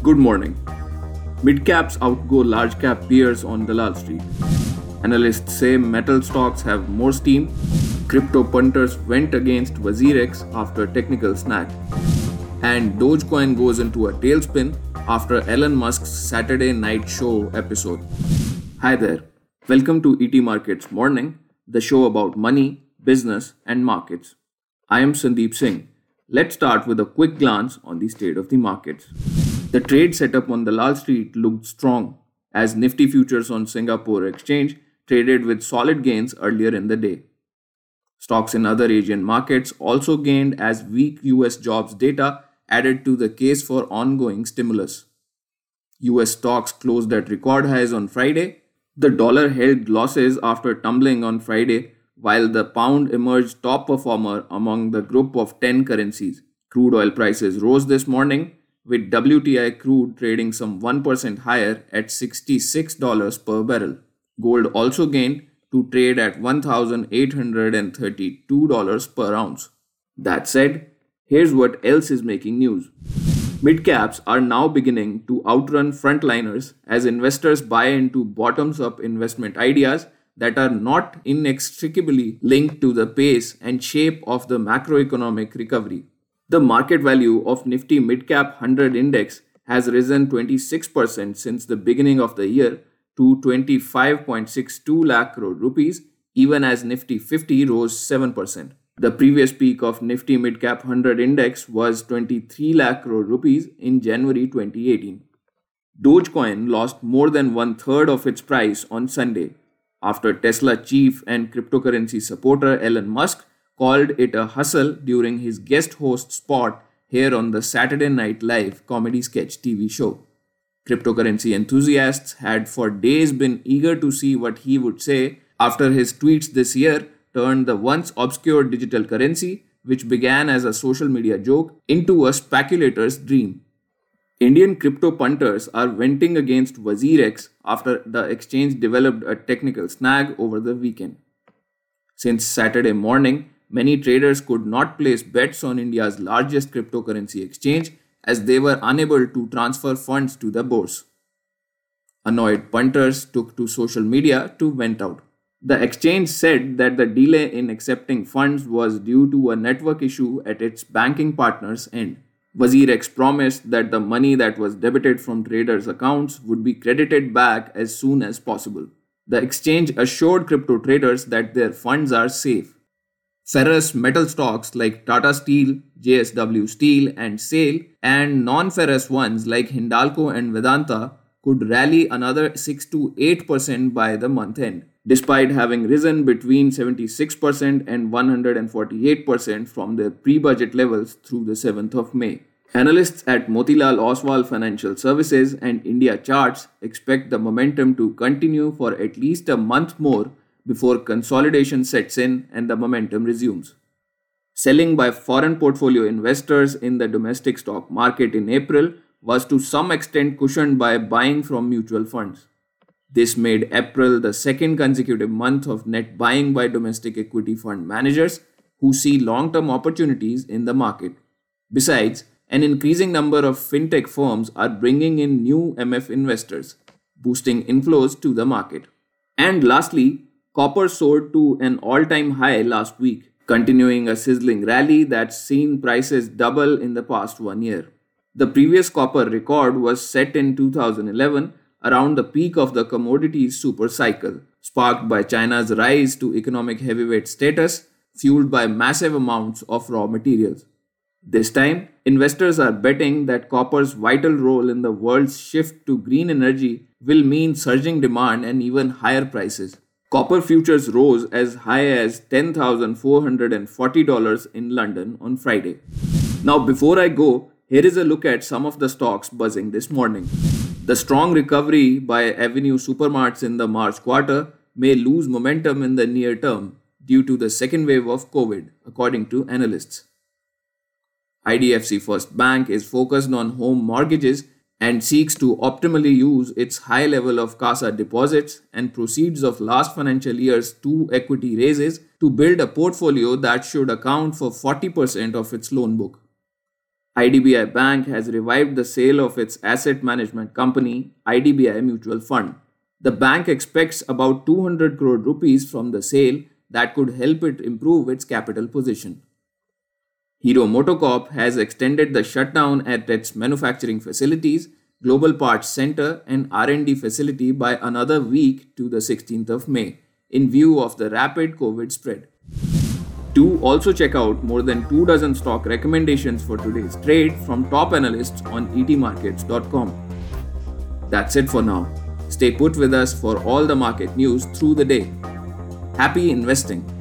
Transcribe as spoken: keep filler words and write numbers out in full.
Good morning. Mid caps outgo large cap peers on Dalal Street. Analysts say metal stocks have more steam. Crypto punters went against WazirX after technical snag. And Dogecoin goes into a tailspin after Elon Musk's Saturday Night Show episode. Hi there. Welcome to E T Markets Morning, the show about money, business, and markets. I am Sandeep Singh. Let's start with a quick glance on the state of the markets. The trade setup on Dalal Street looked strong as Nifty futures on Singapore Exchange traded with solid gains earlier in the day. Stocks in other Asian markets also gained as weak U S jobs data added to the case for ongoing stimulus. U S stocks closed at record highs on Friday. The dollar held losses after tumbling on Friday, while the pound emerged top performer among the group of ten currencies. Crude oil prices rose this morning, with W T I crude trading some one percent higher at sixty-six dollars per barrel. Gold also gained to trade at one thousand eight hundred thirty-two dollars per ounce. That said, here's what else is making news. Mid-caps are now beginning to outrun frontliners as investors buy into bottoms-up investment ideas that are not inextricably linked to the pace and shape of the macroeconomic recovery. The market value of Nifty Midcap one hundred Index has risen twenty-six percent since the beginning of the year to twenty-five point six two lakh crore rupees, even as Nifty fifty rose seven percent. The previous peak of Nifty Midcap one hundred Index was twenty-three lakh crore rupees in January twenty eighteen. Dogecoin lost more than one third of its price on Sunday after Tesla chief and cryptocurrency supporter Elon Musk called it a hustle during his guest host spot here on the Saturday Night Live comedy sketch T V show. Cryptocurrency enthusiasts had for days been eager to see what he would say after his tweets this year turned the once obscure digital currency, which began as a social media joke, into a speculator's dream. Indian crypto punters are venting against WazirX after the exchange developed a technical snag over the weekend. Since Saturday morning, many traders could not place bets on India's largest cryptocurrency exchange as they were unable to transfer funds to the bourse. Annoyed punters took to social media to vent out. The exchange said that the delay in accepting funds was due to a network issue at its banking partner's end. WazirX promised that the money that was debited from traders' accounts would be credited back as soon as possible. The exchange assured crypto traders that their funds are safe. Ferrous metal stocks like Tata Steel, J S W Steel, and SAIL, and non-ferrous ones like Hindalco and Vedanta could rally another six to eight percent by the month end, despite having risen between seventy-six percent and one hundred forty-eight percent from their pre-budget levels through the seventh of May. Analysts at Motilal Oswal Financial Services and India Charts expect the momentum to continue for at least a month more before consolidation sets in and the momentum resumes. Selling by foreign portfolio investors in the domestic stock market in April was to some extent cushioned by buying from mutual funds. This made April the second consecutive month of net buying by domestic equity fund managers who see long-term opportunities in the market. Besides, an increasing number of fintech firms are bringing in new M F investors, boosting inflows to the market. And lastly, copper soared to an all-time high last week, continuing a sizzling rally that's seen prices double in the past one year. The previous copper record was set in two thousand eleven around the peak of the commodities super cycle, sparked by China's rise to economic heavyweight status, fueled by massive amounts of raw materials. This time, investors are betting that copper's vital role in the world's shift to green energy will mean surging demand and even higher prices. Copper futures rose as high as ten thousand four hundred forty dollars in London on Friday. Now, before I go, here is a look at some of the stocks buzzing this morning. The strong recovery by Avenue Supermarts in the March quarter may lose momentum in the near term due to the second wave of COVID, according to analysts. I D F C First Bank is focused on home mortgages and seeks to optimally use its high level of CASA deposits and proceeds of last financial year's two equity raises to build a portfolio that should account for forty percent of its loan book. I D B I Bank has revived the sale of its asset management company, I D B I Mutual Fund. The bank expects about two hundred crore rupees from the sale that could help it improve its capital position. Hero MotoCorp has extended the shutdown at its manufacturing facilities, global parts center and R and D facility by another week to the sixteenth of May in view of the rapid COVID spread. Do also check out more than two dozen stock recommendations for today's trade from top analysts on e t markets dot com. That's it for now. Stay put with us for all the market news through the day. Happy investing!